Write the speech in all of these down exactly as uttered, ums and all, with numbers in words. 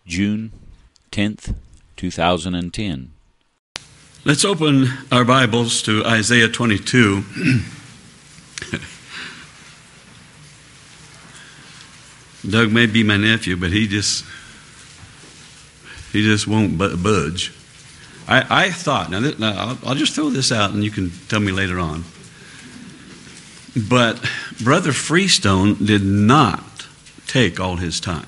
June tenth, two thousand ten. Let's open our Bibles to Isaiah twenty-two. Doug may be my nephew, but he just he just won't budge. I, I thought, now, this, now I'll, I'll just throw this out and you can tell me later on. But Brother Freestone did not take all his time.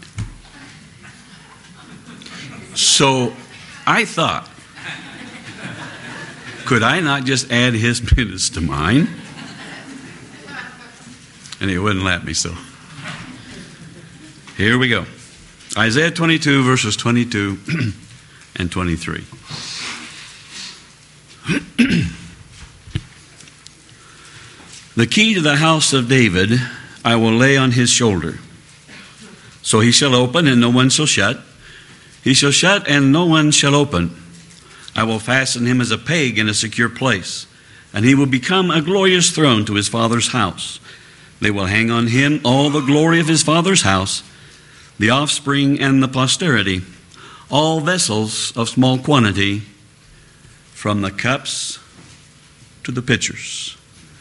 So I thought, could I not just add his minutes to mine? And he wouldn't let me, so here we go. Isaiah twenty-two, verses twenty-two and twenty-three. The key to the house of David I will lay on his shoulder. So he shall open and no one shall shut. He shall shut and no one shall open. I will fasten him as a peg in a secure place, and he will become a glorious throne to his father's house. They will hang on him all the glory of his father's house, the offspring and the posterity, all vessels of small quantity, from the cups to the pitchers.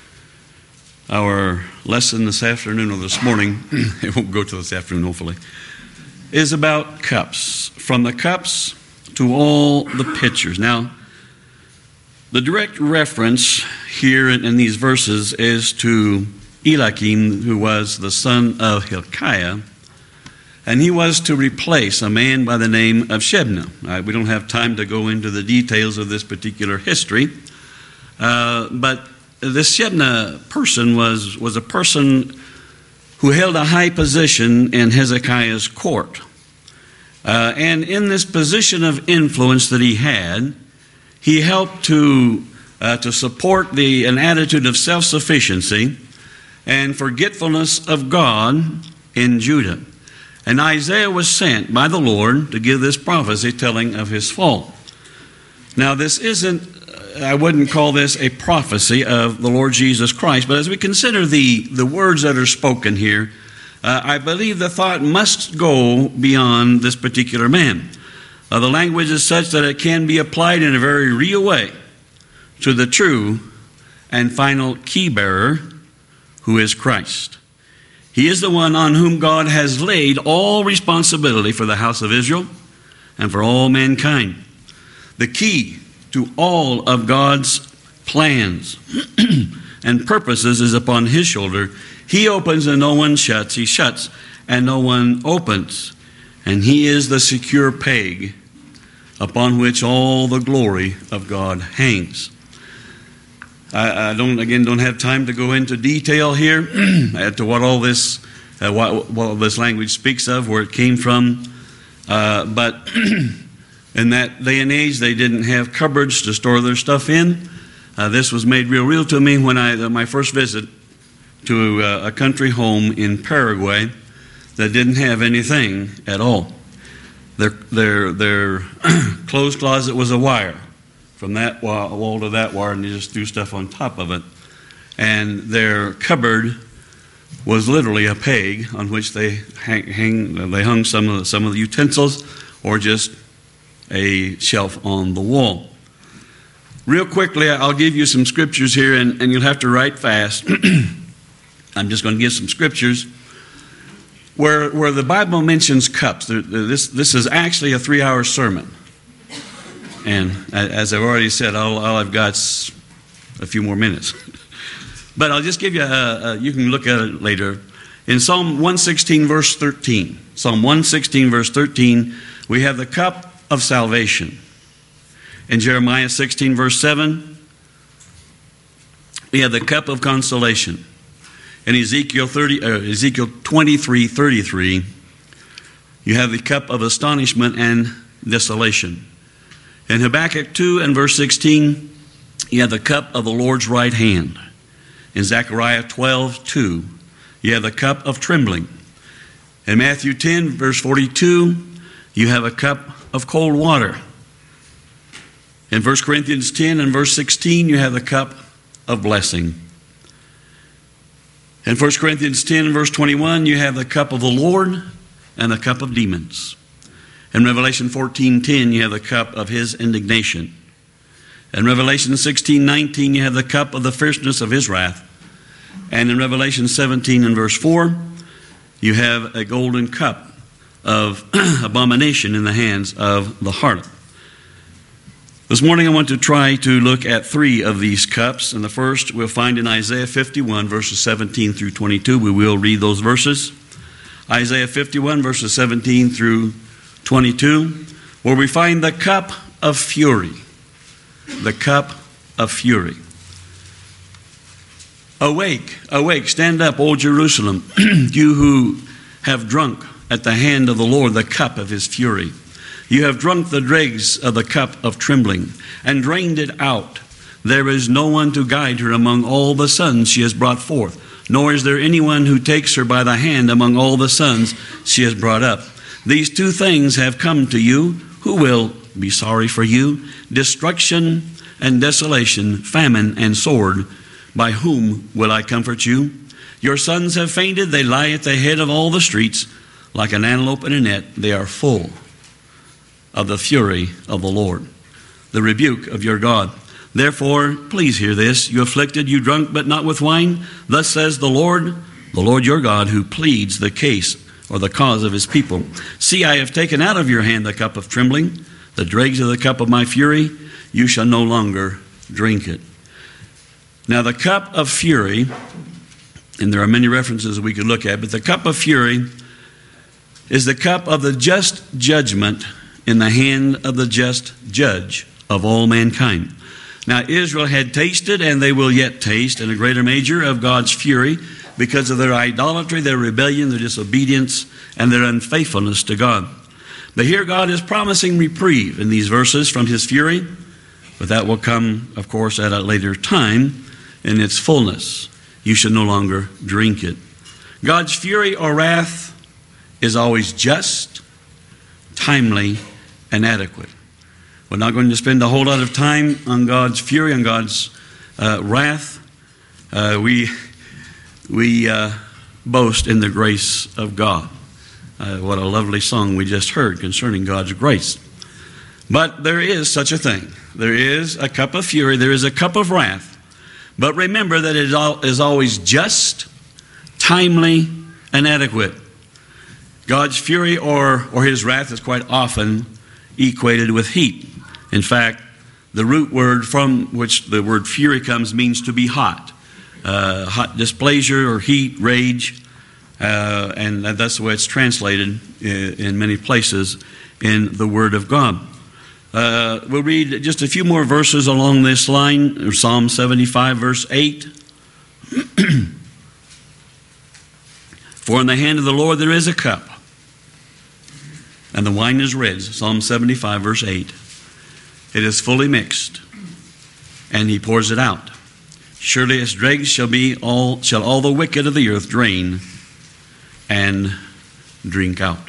Our lesson this afternoon or this morning, it won't go till this afternoon hopefully, is about cups. From the cups to all the pitchers. Now, the direct reference here in, in these verses is to Eliakim, who was the son of Hilkiah, and he was to replace a man by the name of Shebna. Uh, we don't have time to go into the details of this particular history, uh, but this Shebna person was, was a person who held a high position in Hezekiah's court. Uh, and in this position of influence that he had, he helped to, uh, to support the, an attitude of self-sufficiency and forgetfulness of God in Judah. And Isaiah was sent by the Lord to give this prophecy telling of his fall. Now, this isn't, I wouldn't call this a prophecy of the Lord Jesus Christ, but as we consider the, the words that are spoken here, uh, I believe the thought must go beyond this particular man. Uh, the language is such that it can be applied in a very real way to the true and final key bearer, who is Christ. He is the one on whom God has laid all responsibility for the house of Israel and for all mankind. The key to all of God's plans and purposes is upon his shoulder. He opens and no one shuts. He shuts and no one opens. And he is the secure peg upon which all the glory of God hangs. I, I don't, again, don't have time to go into detail here as to what all this, uh, what, what this language speaks of, where it came from. Uh, but in that day and age, they didn't have cupboards to store their stuff in. Uh, this was made real, real to me when I, uh, my first visit to uh, a country home in Paraguay that didn't have anything at all. Their, their, their clothes closet was a wire. From that wall to that wall, and they just threw stuff on top of it. And their cupboard was literally a peg on which they hang, hang they hung some of the, some of the utensils, or just a shelf on the wall. Real quickly, I'll give you some scriptures here, and, and you'll have to write fast. I'm just going to give some scriptures where where the Bible mentions cups. This this is actually a three-hour sermon. And as I've already said, all, all I've got is a few more minutes. But I'll just give you, a, a, you can look at it later. In Psalm one sixteen, verse thirteen, Psalm one sixteen, verse thirteen, we have the cup of salvation. In Jeremiah sixteen, verse seven, we have the cup of consolation. In Ezekiel, thirty, uh, Ezekiel twenty-three, thirty-three, you have the cup of astonishment and desolation. In Habakkuk two and verse sixteen, you have the cup of the Lord's right hand. In Zechariah twelve, two, you have the cup of trembling. In Matthew ten, verse forty-two, you have a cup of cold water. In First Corinthians ten and verse sixteen, you have the cup of blessing. In First Corinthians ten and verse twenty-one, you have the cup of the Lord and the cup of demons. In Revelation fourteen ten, you have the cup of his indignation. In Revelation sixteen nineteen, you have the cup of the fierceness of his wrath. And in Revelation seventeen and verse four, you have a golden cup of abomination in the hands of the harlot. This morning I want to try to look at three of these cups. And the first we'll find in Isaiah fifty-one, verses seventeen through twenty-two. We will read those verses. Isaiah fifty-one, verses seventeen through twenty-two, where we find the cup of fury. The cup of fury. Awake, awake, stand up, O Jerusalem, you who have drunk at the hand of the Lord the cup of his fury. You have drunk the dregs of the cup of trembling and drained it out. There is no one to guide her among all the sons she has brought forth, nor is there anyone who takes her by the hand among all the sons she has brought up. These two things have come to you. Who will be sorry for you? Destruction and desolation, famine and sword. By whom will I comfort you? Your sons have fainted. They lie at the head of all the streets. Like an antelope in a net, they are full of the fury of the Lord, the rebuke of your God. Therefore, please hear this. You afflicted, you drunk, but not with wine. Thus says the Lord, the Lord your God, who pleads the case or the cause of his people. See, I have taken out of your hand the cup of trembling, the dregs of the cup of my fury. You shall no longer drink it. Now, the cup of fury, and there are many references we could look at, but the cup of fury is the cup of the just judgment in the hand of the just judge of all mankind. Now, Israel had tasted, and they will yet taste in a greater measure of God's fury because of their idolatry, their rebellion, their disobedience, and their unfaithfulness to God. But here God is promising reprieve in these verses from his fury, but that will come, of course, at a later time in its fullness. You should no longer drink it. God's fury or wrath is always just, timely, and adequate. We're not going to spend a whole lot of time on God's fury, on God's uh, wrath. Uh, we we uh, boast in the grace of God. Uh, what a lovely song we just heard concerning God's grace. But there is such a thing. There is a cup of fury. There is a cup of wrath. But remember that it is always just, timely, and adequate. God's fury or, or his wrath is quite often equated with heat. In fact, the root word from which the word fury comes means to be hot. Uh, hot displeasure or heat, rage, uh, and that's the way it's translated in, in many places in the Word of God. Uh, we'll read just a few more verses along this line. Psalm seventy-five, verse eight. For in the hand of the Lord there is a cup, and the wine is red. Psalm seventy-five, verse eight. It is fully mixed, and he pours it out. Surely its dregs shall be all shall all the wicked of the earth drain and drink out.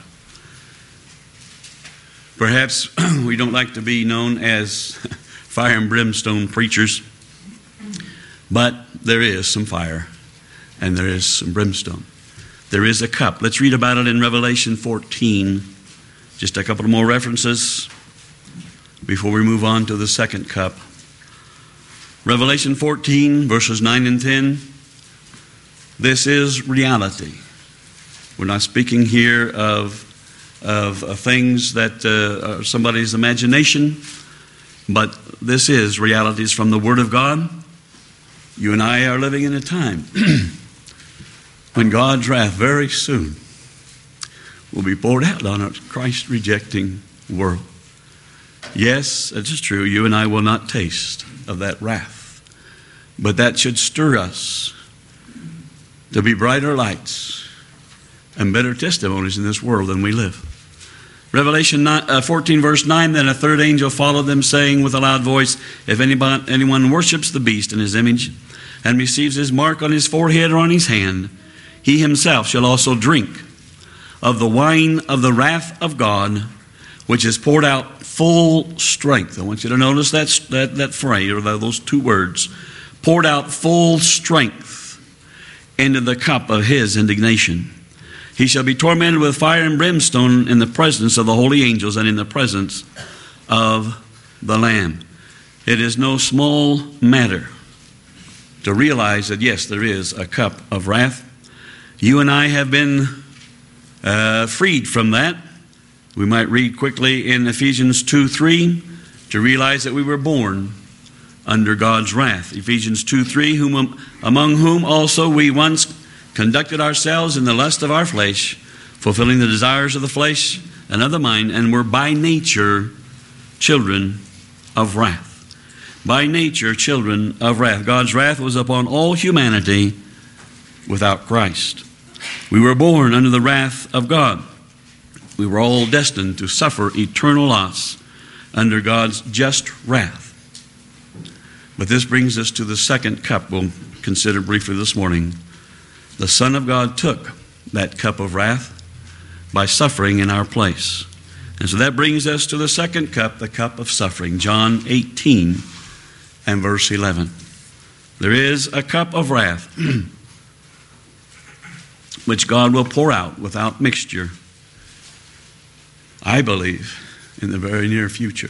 Perhaps we don't like to be known as fire and brimstone preachers, but there is some fire and there is some brimstone. There is a cup. Let's read about it in Revelation fourteen. Just a couple more references before we move on to the second cup. Revelation fourteen, verses nine and ten. This is reality. We're not speaking here of, of, of things that uh, are somebody's imagination, but this is realities from the Word of God. You and I are living in a time when God's wrath very soon will be poured out on a Christ-rejecting world. Yes, it is true, you and I will not taste of that wrath, but that should stir us to be brighter lights and better testimonies in this world than we live. Revelation fourteen, verse nine, then a third angel followed them, saying with a loud voice, if anybody, anyone worships the beast in his image and receives his mark on his forehead or on his hand, he himself shall also drink of the wine of the wrath of God, which is poured out full strength. I want you to notice that, that, that phrase, or those two words, poured out full strength into the cup of his indignation. He shall be tormented with fire and brimstone in the presence of the holy angels and in the presence of the Lamb. It is no small matter to realize that, yes, there is a cup of wrath. You and I have been uh, freed from that. We might read quickly in Ephesians two three to realize that we were born under God's wrath. Ephesians two three, whom, among whom also we once conducted ourselves in the lust of our flesh, fulfilling the desires of the flesh and of the mind, and were by nature children of wrath. By nature children of wrath. God's wrath was upon all humanity without Christ. We were born under the wrath of God. We were all destined to suffer eternal loss under God's just wrath. But this brings us to the second cup we'll consider briefly this morning. The Son of God took that cup of wrath by suffering in our place. And so that brings us to the second cup, the cup of suffering. John eighteen and verse eleven. There is a cup of wrath which God will pour out without mixture, I believe, in the very near future.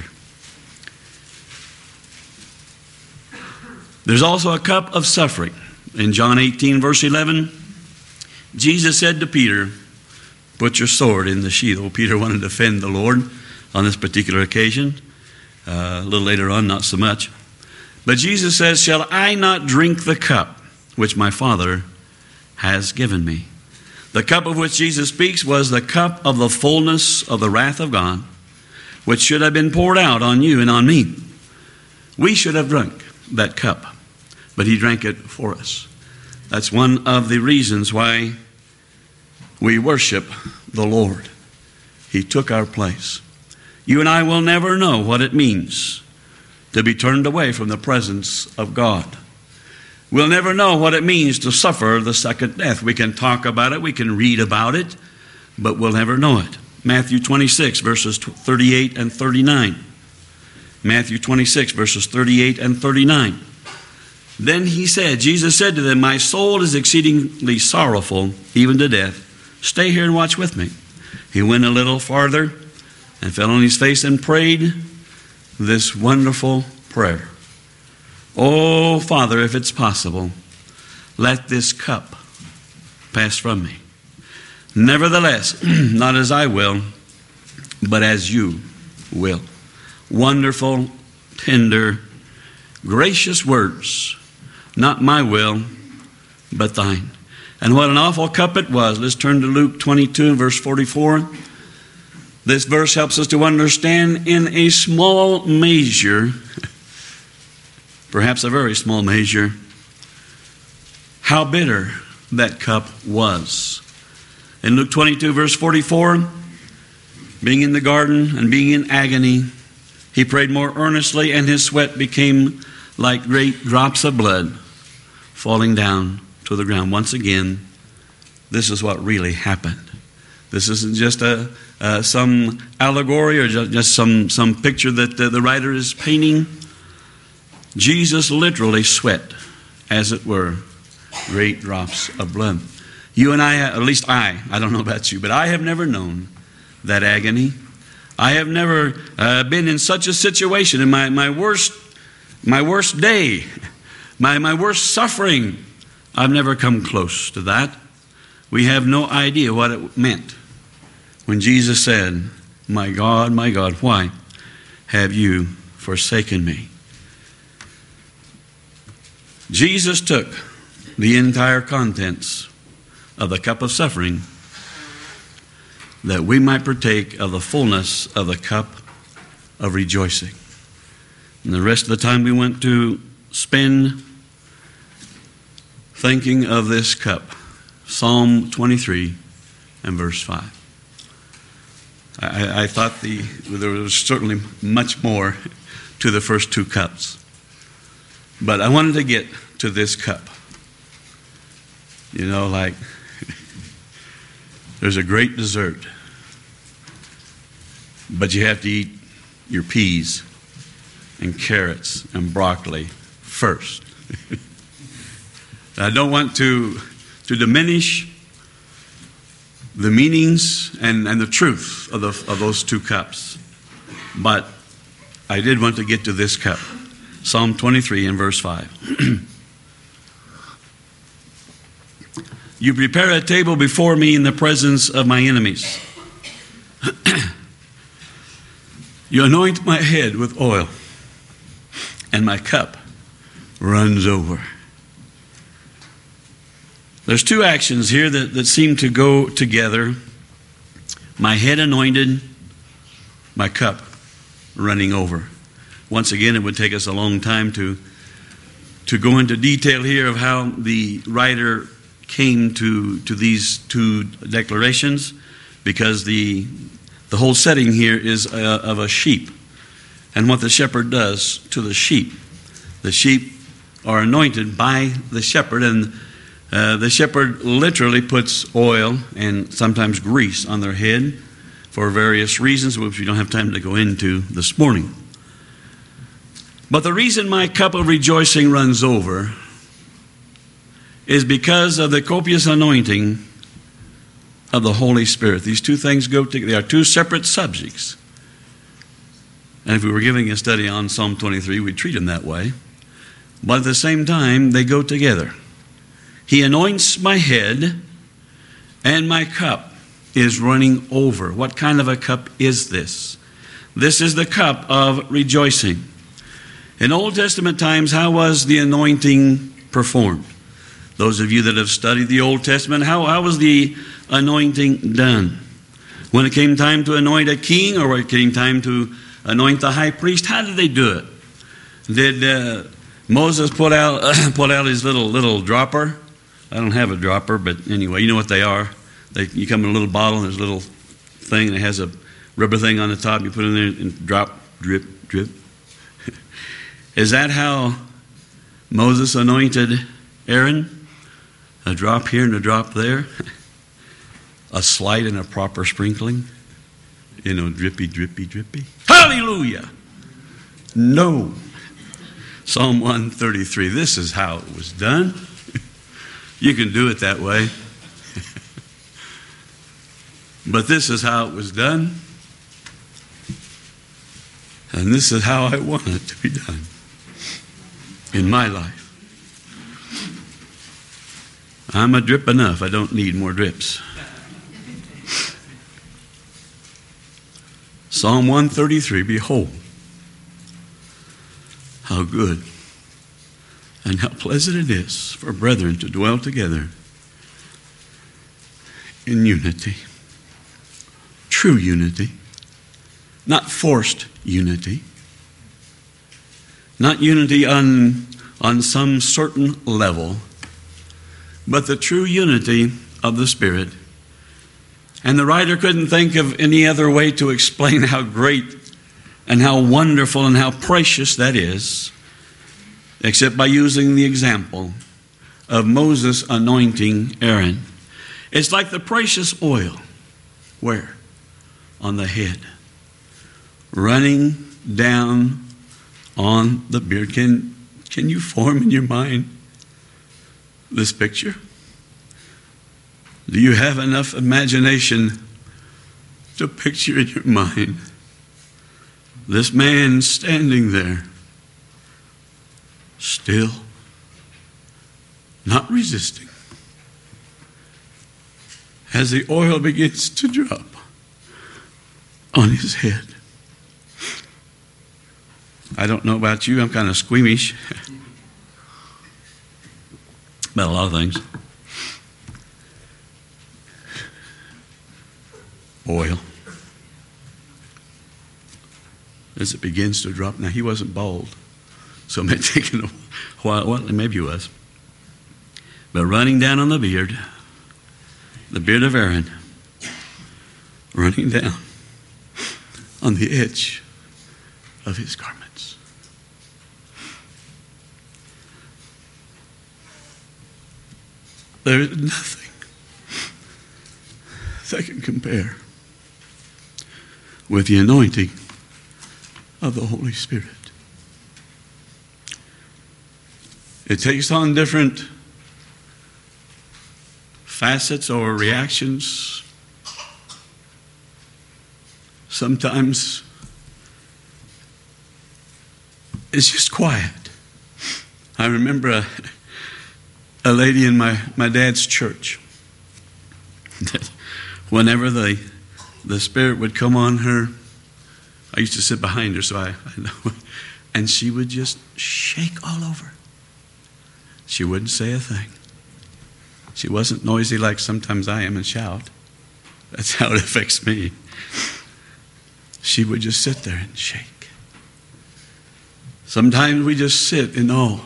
There's also a cup of suffering. In John eighteen, verse eleven, Jesus said to Peter, put your sword in the sheath. Well, Peter wanted to defend the Lord on this particular occasion. Uh, a little later on, not so much. But Jesus says, shall I not drink the cup which my Father has given me? The cup of which Jesus speaks was the cup of the fullness of the wrath of God, which should have been poured out on you and on me. We should have drunk that cup, but he drank it for us. That's one of the reasons why we worship the Lord. He took our place. You and I will never know what it means to be turned away from the presence of God. We'll never know what it means to suffer the second death. We can talk about it, we can read about it, but we'll never know it. Matthew twenty-six, verses thirty-eight and thirty-nine. Matthew twenty-six, verses thirty-eight and thirty-nine. Then he said, Jesus said to them, my soul is exceedingly sorrowful, even to death. Stay here and watch with me. He went a little farther and fell on his face and prayed this wonderful prayer. Oh, Father, if it's possible, let this cup pass from me. Nevertheless, not as I will, but as you will. Wonderful, tender, gracious words. Not my will, but thine. And what an awful cup it was. Let's turn to Luke twenty-two and verse forty-four. This verse helps us to understand in a small measure, perhaps a very small measure, how bitter that cup was. In Luke twenty-two, verse forty-four, being in the garden and being in agony, he prayed more earnestly, and his sweat became like great drops of blood falling down to the ground. Once again, this is what really happened. This isn't just a uh, some allegory or just, just some, some picture that uh, the writer is painting. Jesus literally sweat, as it were, great drops of blood. You and I, at least I, I don't know about you, but I have never known that agony. I have never uh, been in such a situation. In my, my worst my worst day, my, my worst suffering, I've never come close to that. We have no idea what it meant when Jesus said, my God, my God, why have you forsaken me? Jesus took the entire contents of the cup of suffering that we might partake of the fullness of the cup of rejoicing. And the rest of the time we went to spend thinking of this cup. Psalm twenty-three and verse five. I, I thought the there was certainly much more to the first two cups. But I wanted to get to this cup. You know, like there's a great dessert, but you have to eat your peas and carrots and broccoli first. I don't want to, to diminish the meanings and, and the truth of, the, of those two cups. But I did want to get to this cup. Psalm twenty-three and verse five. You prepare a table before me in the presence of my enemies. You anoint my head with oil, and my cup runs over. There's two actions here that, that seem to go together. My head anointed, my cup running over. Once again, it would take us a long time to, to go into detail here of how the writer came to, to these two declarations, because the, the whole setting here is uh, of a sheep and what the shepherd does to the sheep. The sheep are anointed by the shepherd, and uh, the shepherd literally puts oil and sometimes grease on their head for various reasons, which we don't have time to go into this morning. But the reason my cup of rejoicing runs over is because of the copious anointing of the Holy Spirit. These two things go together. They are two separate subjects. And if we were giving a study on Psalm twenty-three, we'd treat them that way. But at the same time, they go together. He anoints my head, and my cup is running over. What kind of a cup is this? This is the cup of rejoicing. In Old Testament times, how was the anointing performed? Those of you that have studied the Old Testament, how, how was the anointing done? When it came time to anoint a king, or when it came time to anoint the high priest, how did they do it? Did uh, Moses put out uh, put out his little little dropper? I don't have a dropper, but anyway, you know what they are. They, you come in a little bottle, and there's a little thing that has a rubber thing on the top. You put it in there and drop, drip, drip. Is that how Moses anointed Aaron? A drop here and a drop there? A slight and a proper sprinkling? You know, drippy, drippy, drippy. Hallelujah! No. Psalm one thirty-three, this is how it was done. You can do it that way. But this is how it was done. And this is how I want it to be done in my life. I'm a drip enough. I don't need more drips. Psalm one thirty-three, behold, how good and how pleasant it is for brethren to dwell together in unity. True unity, not forced unity. Not unity on, on some certain level, but the true unity of the Spirit. And the writer couldn't think of any other way to explain how great and how wonderful and how precious that is, except by using the example of Moses anointing Aaron. It's like the precious oil. Where? On the head. Running down on the beard. Can, can you form in your mind this picture? Do you have enough imagination to picture in your mind this man standing there, still, not resisting, as the oil begins to drop on his head? I don't know about you, I'm kind of squeamish about a lot of things. Oil. As it begins to drop. Now, he wasn't bald, so it may take a while. Well, maybe he was. But running down on the beard, the beard of Aaron, running down on the edge of his garments. There is nothing that can compare with the anointing of the Holy Spirit. It takes on different facets or reactions sometimes it's just quiet. I remember a, a lady in my, my dad's church. Whenever the, the Spirit would come on her, I used to sit behind her, so I, I know. And she would just shake all over. She wouldn't say a thing. She wasn't noisy like sometimes I am and shout. That's how it affects me. She would just sit there and shake. Sometimes we just sit in awe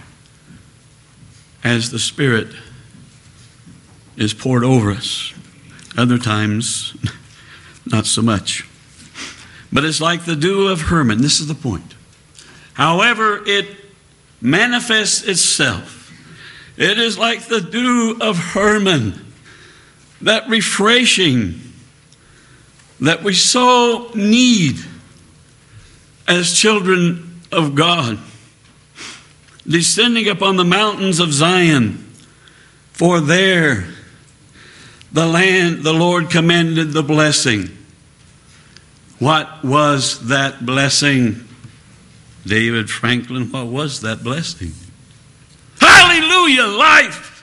as the Spirit is poured over us. Other times, not so much. But it's like the dew of Hermon. This is the point. However it manifests itself, it is like the dew of Hermon, that refreshing that we so need as children of God, descending upon the mountains of Zion. For there the land, the Lord commanded the blessing. What was that blessing? David Franklin, what was that blessing? Hallelujah, life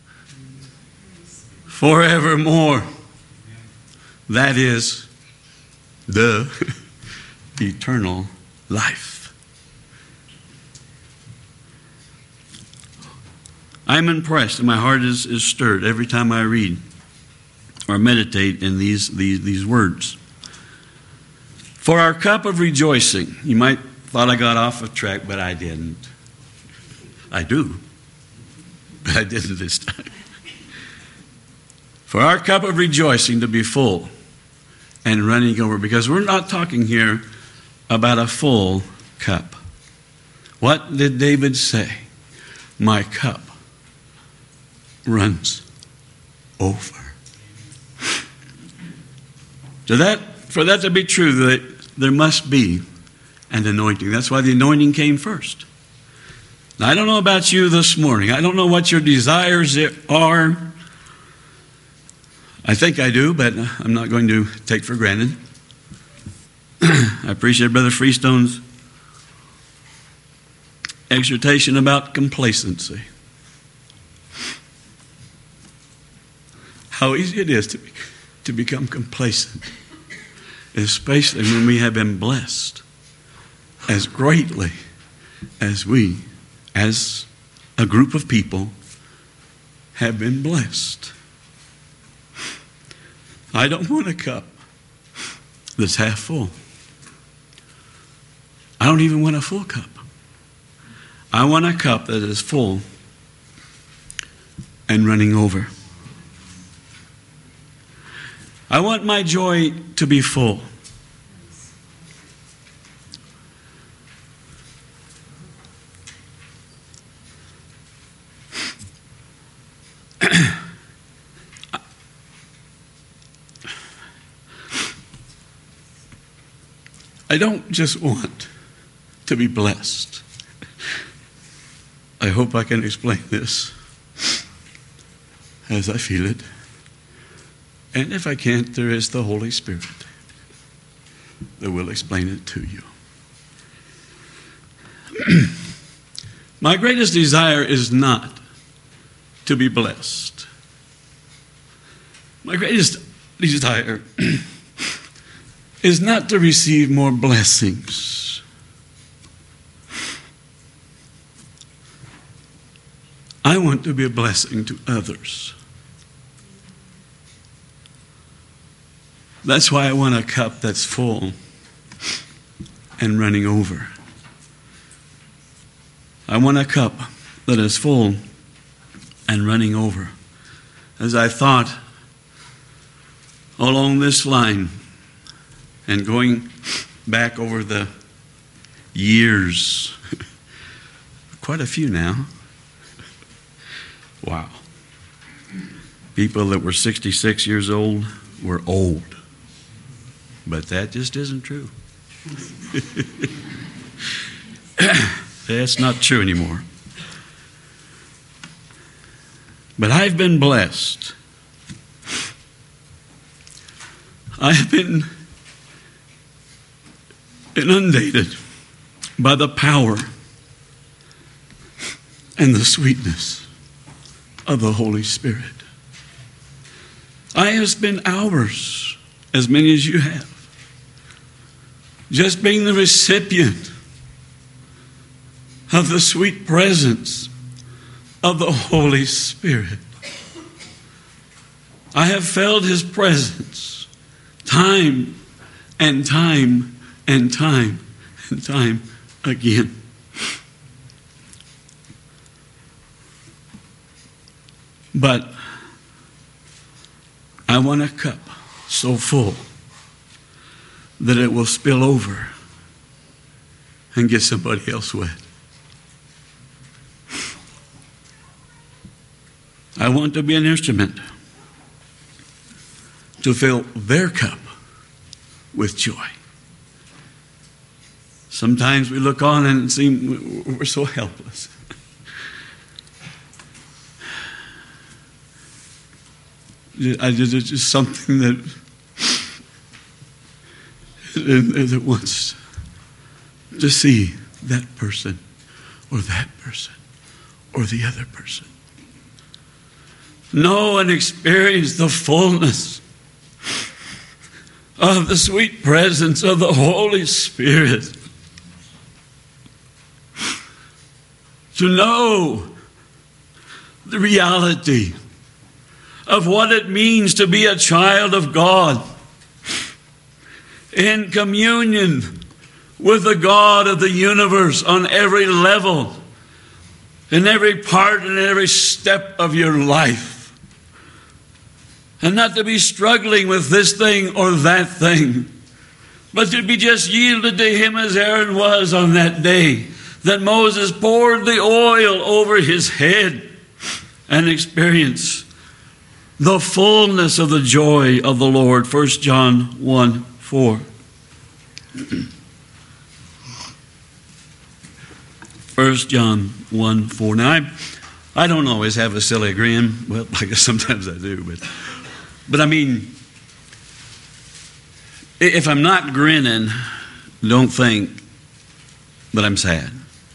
forevermore. That is the eternal life. I'm impressed and my heart is, is stirred every time I read or meditate in these, these, these words. For our cup of rejoicing, you might thought I got off of track, but I didn't. I do, but I didn't this time. For our cup of rejoicing to be full and running over, because we're not talking here about a full cup. What did David say? My cup runs over. So that, for that to be true, that there must be an anointing. That's why the anointing came first. Now, I don't know about you this morning. I don't know what your desires are. I think I do, but I'm not going to take for granted. I appreciate Brother Freestone's exhortation about complacency. How easy it is to, to become complacent, especially when we have been blessed as greatly as we, as a group of people, have been blessed. I don't want a cup that's half full. I don't even want a full cup. I want a cup that is full and running over. I want my joy to be full. I don't just want to be blessed. I hope I can explain this as I feel it. And if I can't, there is the Holy Spirit that will explain it to you. My greatest desire is not to be blessed. My greatest desire is not to receive more blessings. I want to be a blessing to others. That's why I want a cup that's full and running over. I want a cup that is full and running over. As I thought along this line and going back over the years, quite a few now. Wow. People that were sixty-six years old were old. But that just isn't true. That's not true anymore. But I've been blessed. I've been inundated by the power and the sweetness of the Holy Spirit. I have spent hours, as many as you have, just being the recipient of the sweet presence of the Holy Spirit. I have felt His presence time and time and time and time again. But I want a cup so full that it will spill over and get somebody else wet. I want to be an instrument to fill their cup with joy. Sometimes we look on and seem we're so helpless. I just, it's just something that that wants to see that person or that person or the other person know and experience the fullness of the sweet presence of the Holy Spirit. To know the reality of what it means to be a child of God in communion with the God of the universe on every level, in every part and every step of your life. And not to be struggling with this thing or that thing, but to be just yielded to Him as Aaron was on that day that Moses poured the oil over his head and experienced the fullness of the joy of the Lord. First John one four. First John one four. Now, I, I don't always have a silly grin. Well, I guess sometimes I do. But, but I mean, if I'm not grinning, don't think that I'm sad.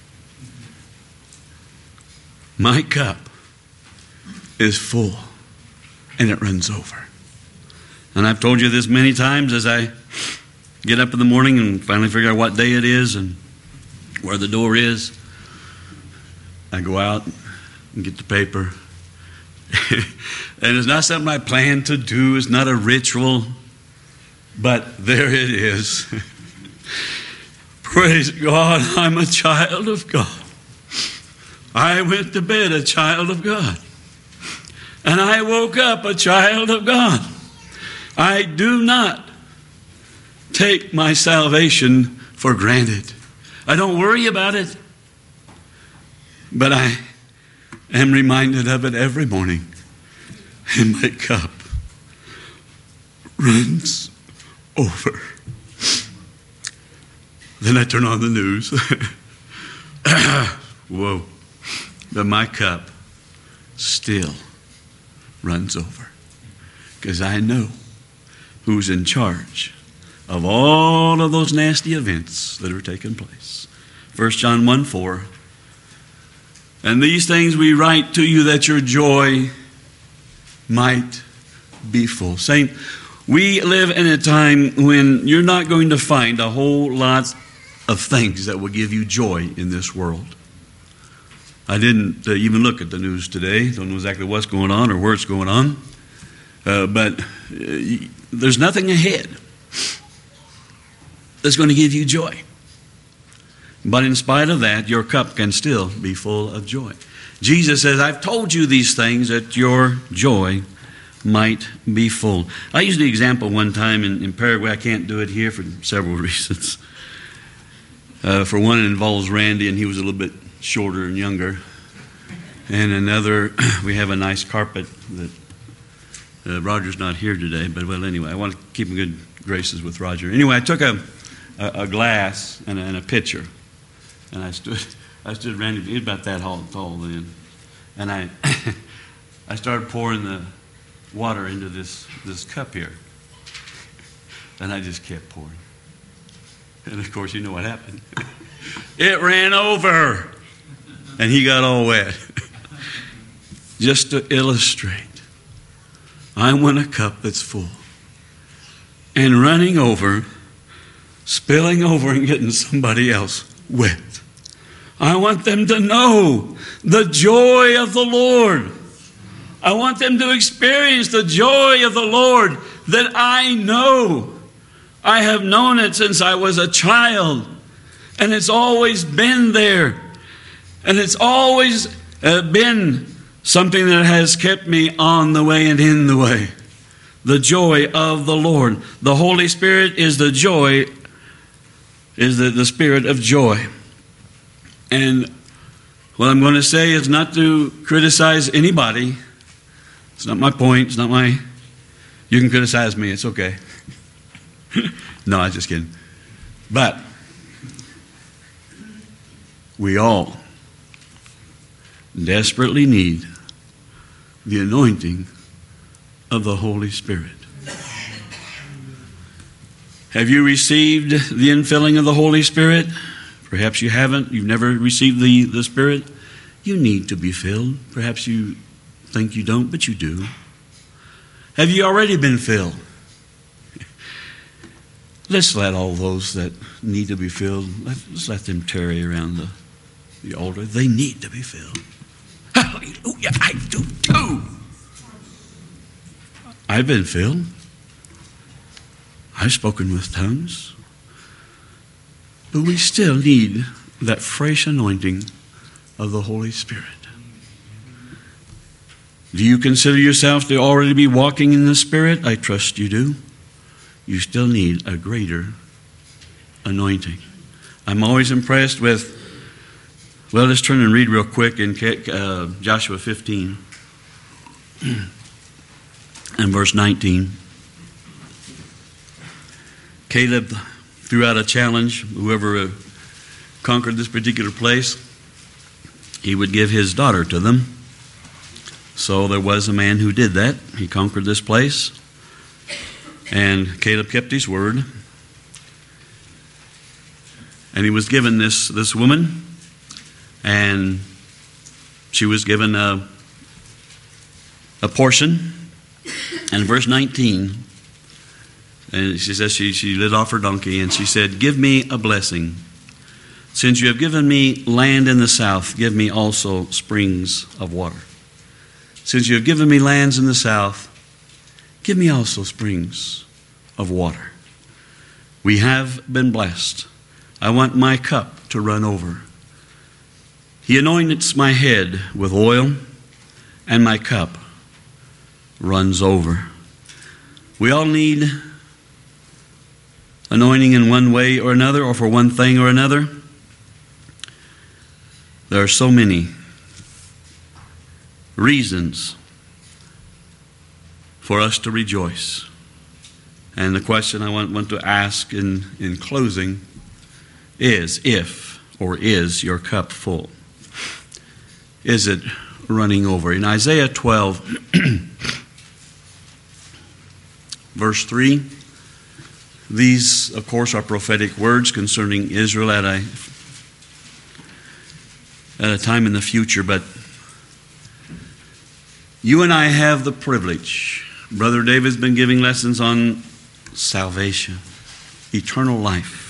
My cup is full. And it runs over. And I've told you this many times as I get up in the morning and finally figure out what day it is and where the door is. I go out and get the paper. And it's not something I plan to do. It's not a ritual. But there it is. Praise God, I'm a child of God. I went to bed a child of God. And I woke up a child of God. I do not take my salvation for granted. I don't worry about it. But I am reminded of it every morning. And my cup runs over. Then I turn on the news. Whoa. But my cup still runs over. Because I know who's in charge of all of those nasty events that are taking place. First John one four. And these things we write to you that your joy might be full. Saint, we live in a time when you're not going to find a whole lot of things that will give you joy in this world. I didn't uh, even look at the news today. Don't know exactly what's going on or where it's going on. Uh, but uh, there's nothing ahead that's going to give you joy. But in spite of that, your cup can still be full of joy. Jesus says, I've told you these things that your joy might be full. I used the example one time in, in Paraguay. I can't do it here for several reasons. Uh, for one, it involves Randy, and he was a little bit shorter and younger. And another, we have a nice carpet that uh, Roger's not here today. But, well, anyway, I want to keep in good graces with Roger. Anyway, I took a, a, a glass and a, and a pitcher. And I stood, I stood Randy, he was about that tall then. And I I started pouring the water into this, this cup here. And I just kept pouring. And of course, you know what happened. It ran over. And he got all wet. Just to illustrate, I want a cup that's full. And running over, spilling over and getting somebody else wet. I want them to know the joy of the Lord. I want them to experience the joy of the Lord that I know. I have known it since I was a child. And it's always been there. And it's always uh, been something that has kept me on the way and in the way. The joy of the Lord. The Holy Spirit is the joy, is the, the spirit of joy. And what I'm going to say is not to criticize anybody. It's not my point. It's not my... You can criticize me. It's okay. No, I'm just kidding. But we all desperately need the anointing of the Holy Spirit. Have you received the infilling of the Holy Spirit? Perhaps you haven't. You've never received the, the Spirit. You need to be filled. Perhaps you think you don't, but you do. Have you already been filled? Let's let all those that need to be filled, let's let them tarry around the, the altar. They need to be filled. Hallelujah, I do too. I've been filled. I've spoken with tongues. But we still need that fresh anointing of the Holy Spirit. Do you consider yourself to already be walking in the Spirit? I trust you do. You still need a greater anointing. I'm always impressed with, well, let's turn and read real quick in uh, Joshua fifteen and verse nineteen. Caleb threw out a challenge. Whoever uh, conquered this particular place, he would give his daughter to them. So there was a man who did that. He conquered this place. And Caleb kept his word. And he was given this, this woman. And she was given a, a portion. And verse nineteen, and she says she, she lit off her donkey and she said, "Give me a blessing. Since you have given me land in the south, give me also springs of water. Since you have given me lands in the south, give me also springs of water." We have been blessed. I want my cup to run over. He anoints my head with oil, and my cup runs over. We all need anointing in one way or another, or for one thing or another. There are so many reasons for us to rejoice. And the question I want, want to ask in, in closing is, if or is your cup full? Is it running over? In Isaiah twelve, verse three, these, of course, are prophetic words concerning Israel at a, at a time in the future, but you and I have the privilege. Brother David's been giving lessons on salvation, eternal life.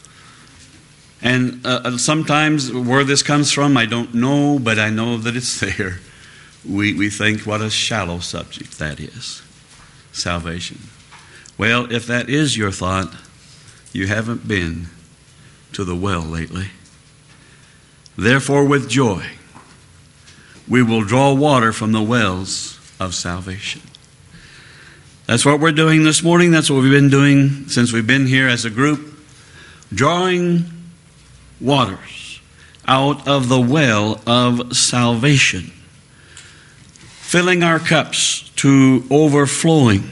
And uh, sometimes where this comes from, I don't know, but I know that it's there. We, we think what a shallow subject that is, salvation. Well, if that is your thought, you haven't been to the well lately. Therefore, with joy, we will draw water from the wells of salvation. That's what we're doing this morning. That's what we've been doing since we've been here as a group. Drawing waters out of the well of salvation. Filling our cups to overflowing.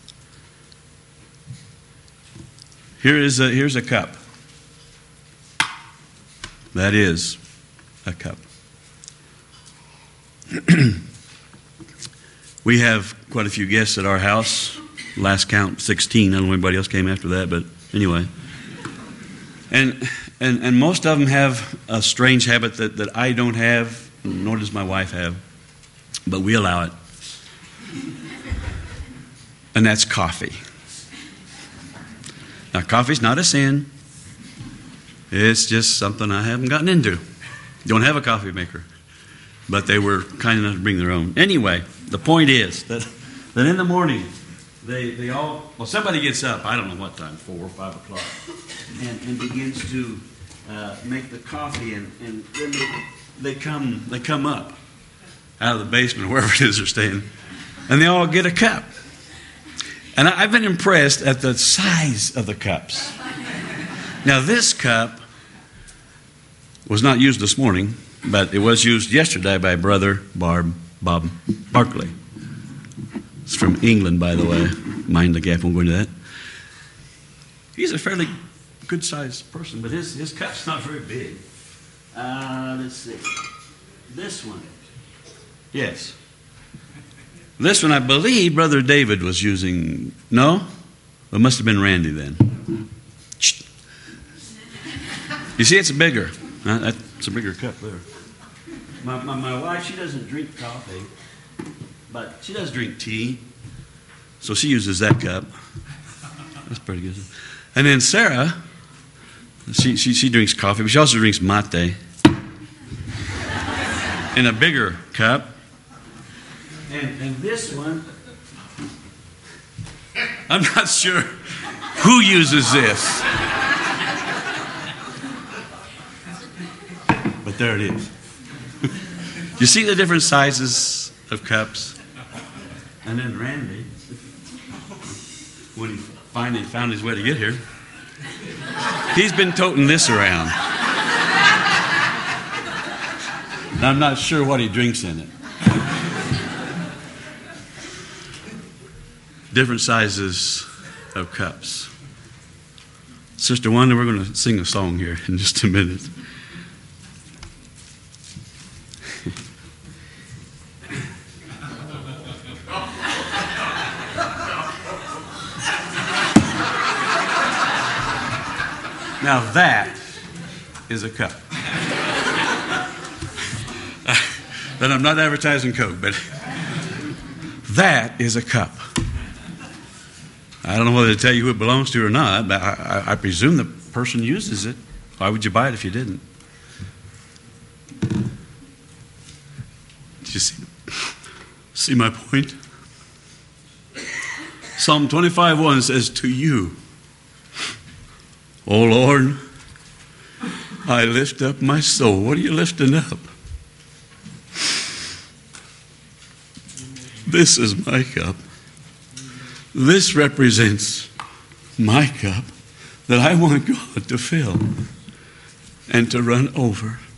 Here is a, here's a cup. That is a cup. We have quite a few guests at our house. Last count, sixteen. I don't know if anybody else came after that, but anyway. And, and, and most of them have a strange habit that, that I don't have, nor does my wife have, but we allow it. And that's coffee. Now, coffee's not a sin. It's just something I haven't gotten into. Don't have a coffee maker. But they were kind enough to bring their own. Anyway, the point is that, that in the morning, they, they all, well, somebody gets up, I don't know what time, four or five o'clock, and, and begins to uh, make the coffee, and, and then they, they come they come up out of the basement, wherever it is they're staying, and they all get a cup. And I, I've been impressed at the size of the cups. Now, this cup was not used this morning, but it was used yesterday by Brother Barb, Bob Barkley. It's from England, by the way. Mind the gap, I won't go into that. He's a fairly good-sized person, but his, his cup's not very big. Uh, let's see. This one. Yes. This one, I believe Brother David was using. No? It must have been Randy then. You see, it's bigger. That's a bigger cup there. My, my, my wife, she doesn't drink coffee, but she does drink tea. So she uses that cup. That's pretty good. And then Sarah, she, she, she drinks coffee, but she also drinks mate in a bigger cup. And, and this one, I'm not sure who uses this. But there it is. You see the different sizes of cups? And then Randy, when he finally found his way to get here, he's been toting this around. And I'm not sure what he drinks in it. Different sizes of cups. Sister Wanda, we're going to sing a song here in just a minute. Now that is a cup. But I'm not advertising Coke, but that is a cup. I don't know whether to tell you who it belongs to or not, but I, I, I presume the person uses it. Why would you buy it if you didn't? Did you see, see my point? Psalm twenty-five one says, "To you, O Lord, I lift up my soul." What are you lifting up? This is my cup. This represents my cup that I want God to fill and to run over.